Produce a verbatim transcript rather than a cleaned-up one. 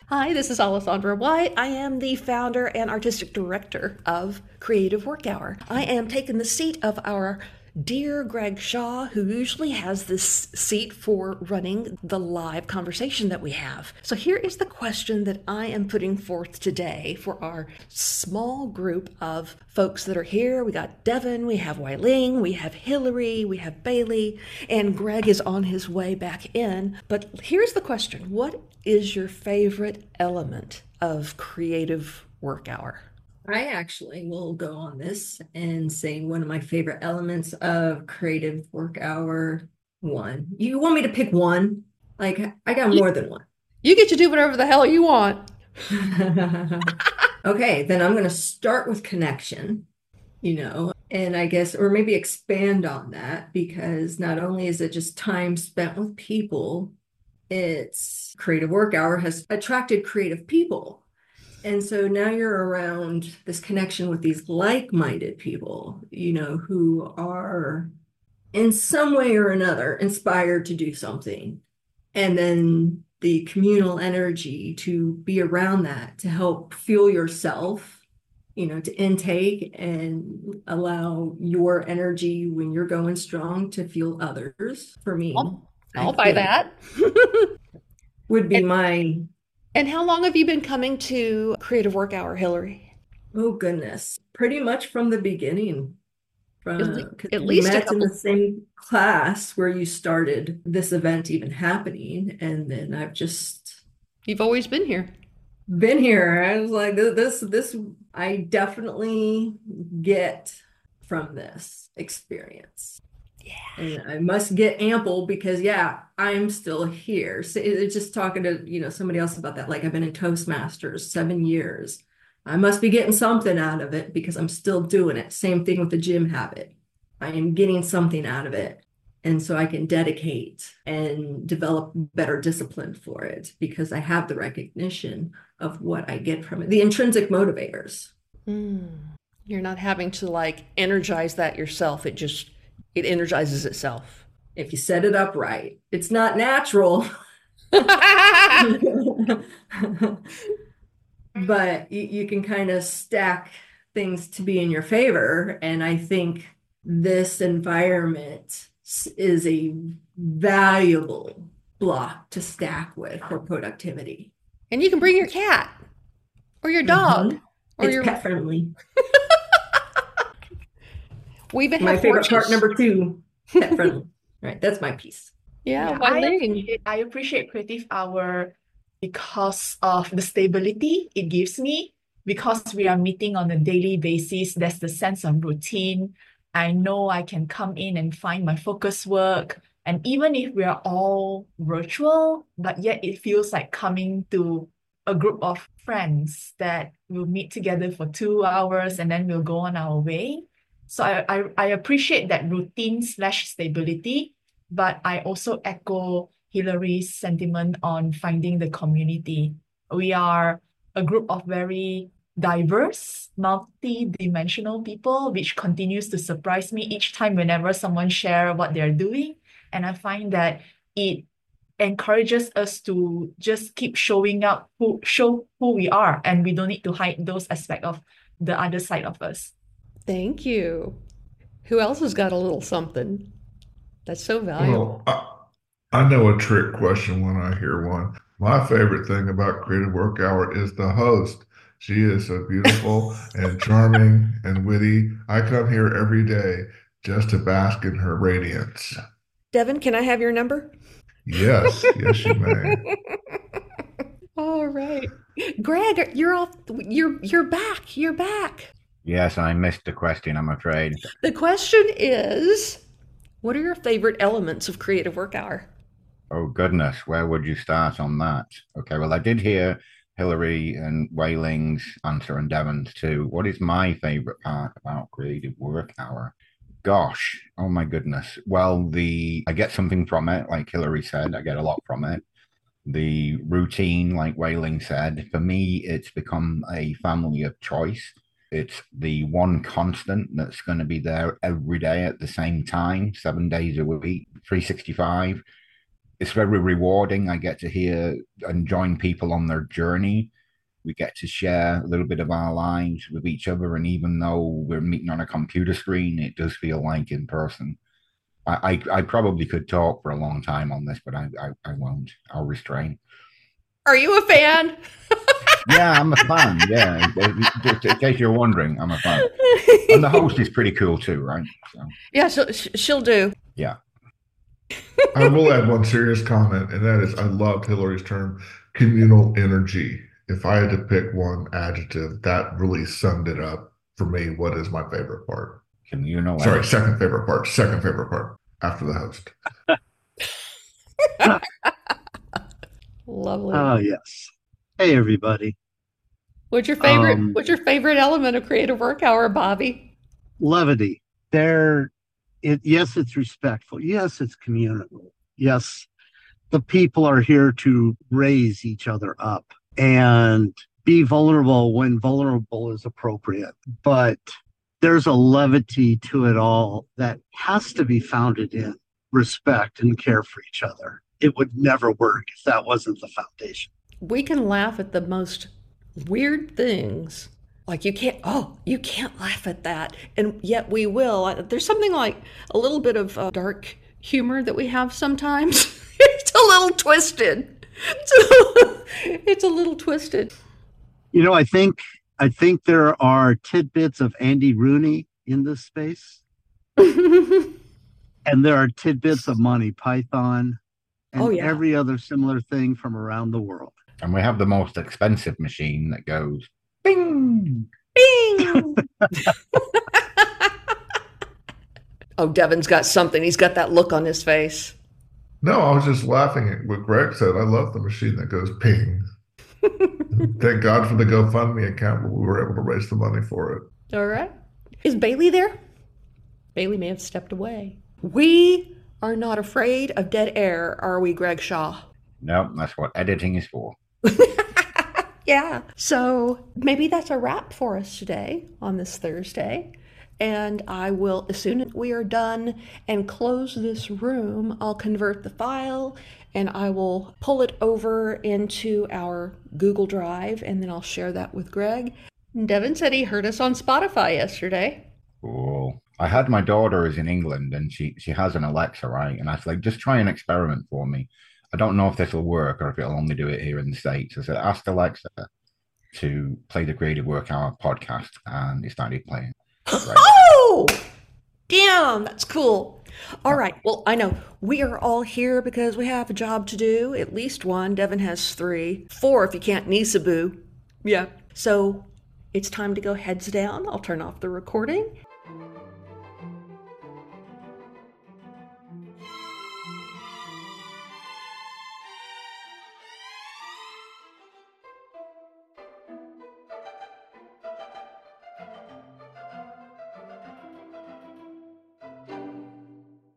Hi, this is Alessandra White. I am the founder and artistic director of Creative Work Hour. I am taking the seat of our dear Greg Shaw, who usually has this seat for running the live conversation that we have. So here is the question that I am putting forth today for our small group of folks that are here. We got Devin, we have Weiling, we have Hillary, we have Bailey, and Greg is on his way back in. But here's the question. What is your favorite element of Creative Work Hour? I actually will go on this and say one of my favorite elements of creative work hour one. You want me to pick one? Like, I got You, more than one. you get to do whatever the hell you want. Okay, then I'm going to start with connection, you know, and I guess, or maybe expand on that because not only is it just time spent with people, it's creative work hour has attracted creative people. And so now you're around this connection with these like-minded people, you know, who are in some way or another inspired to do something. And then the communal energy to be around that to help fuel yourself, you know, to intake and allow your energy when you're going strong to fuel others. For me, I'll, I I'll buy think that. would be and, my, and how long have you been coming to Creative Work Hour, Hillary? oh goodness, pretty much from the beginning. At, le- Because at we least a met in the couple. same class where you started this event even happening. And then I've just You've always been here. been here. I was like, this, this, I definitely get from this experience. And I must get ample because, yeah, I'm still here. So it's just talking to, you know, somebody else about that. Like I've been in Toastmasters seven years. I must be getting something out of it because I'm still doing it. Same thing with the gym habit. I am getting something out of it. And so I can dedicate and develop better discipline for it because I have the recognition of what I get from it, the intrinsic motivators. Mm. You're not having to like energize that yourself. It just it energizes itself. If you set it up right, it's not natural. But you, you can kind of stack things to be in your favor. And I think this environment is a valuable block to stack with for productivity. And you can bring your cat or your dog Mhm. or It's your. pet friendly. We even My have favorite part porches. number two, pet friendly. Right, that's my piece. Yeah, Yeah, I Wileen. appreciate I appreciate Creative Hour because of the stability it gives me. Because we are meeting on a daily basis, there's the sense of routine. I know I can come in and find my focus work. And even if we are all virtual, but yet it feels like coming to a group of friends that will meet together for two hours and then we'll go on our way. So I, I, I appreciate that routine slash stability, but I also echo Hillary's sentiment on finding the community. We are a group of very diverse, multi-dimensional people, which continues to surprise me each time whenever someone share what they're doing. And I find that it encourages us to just keep showing up, who show who we are, and we don't need to hide those aspects of the other side of us. Thank you. Who else has got a little something? That's so Well, valuable. I, I know a trick question when I hear one. My favorite thing about Creative Work Hour is the host. She is so beautiful and charming and witty. I come here every day just to bask in her radiance. Devin, can I have your number? Yes, yes, you may. All right. Greg, you're off. You're you're back. You're back. Yes, I missed the question, I'm afraid. The question is, what are your favorite elements of Creative Work Hour? Oh, goodness, where would you start on that? Okay, well, I did hear Hillary and Wailing's answer and Devon's too. What is my favorite part about creative work hour? Gosh, oh my goodness. Well, the I get something from it, like Hillary said, I get a lot from it. The routine, like Wailing said, for me, it's become a family of choice. It's the one constant that's going to be there every day at the same time, seven days a week, three sixty-five. it's very rewarding. I get to hear and join people on their journey. We get to share a little bit of our lives with each other. And even though we're meeting on a computer screen, it does feel like in person. I, I, I probably could talk for a long time on this, but I, I, I won't. I'll restrain. Are you a fan? Yeah, I'm a fan. Yeah, just in case you're wondering, I'm a fan. And the host is pretty cool too, right? So. Yeah, she'll, she'll do. Yeah. I will add one serious comment, and that is I loved Hillary's term, communal energy. If I had to pick one adjective, that really summed it up for me. What is my favorite part? Communal. Sorry, energy. second favorite part. Second favorite part after the host. Lovely. Oh, yes. Hey, everybody. What's your favorite? Um, what's your favorite element of Creative Work Hour, Bobby? Levity. There, it yes, it's respectful. Yes, it's communal. Yes, the people are here to raise each other up and be vulnerable when vulnerable is appropriate. But there's a levity to it all that has to be founded in respect and care for each other. It would never work if that wasn't the foundation. We can laugh at the most weird things. Like you can't, oh, you can't laugh at that. And yet we will. There's something like a little bit of uh, dark humor that we have sometimes. It's a little twisted. It's a, it's a little twisted. You know, I think I think there are tidbits of Andy Rooney in this space. And there are tidbits of Monty Python and oh, yeah. every other similar thing from around the world. And we have the most expensive machine that goes bing, bing. Oh, Devin's got something. He's got that look on his face. No, I was just laughing at what Greg said. I love the machine that goes ping. Thank God for the GoFundMe account where we were able to raise the money for it. All right. Is Bailey there? Bailey may have stepped away. We are not afraid of dead air, are we, Greg Shaw? No, that's what editing is for. Yeah. So maybe that's a wrap for us today on this Thursday. And I will, as soon as we are done and close this room, I'll convert the file and I will pull it over into our Google Drive and then I'll share that with Greg. Devin said he heard us on Spotify yesterday. Cool. I had my daughter is in England and she, she has an Alexa, right? And I was like, just try an experiment for me. I don't know if this will work or if it'll only do it here in the States. I said, ask Alexa to play the Creative Work Hour podcast, and it started playing. Right. Oh, damn, that's cool. All right. Well, I know we are all here because we have a job to do, at least one. Devin has three, four if you can't Nisaboo. Yeah. So it's time to go heads down. I'll turn off the recording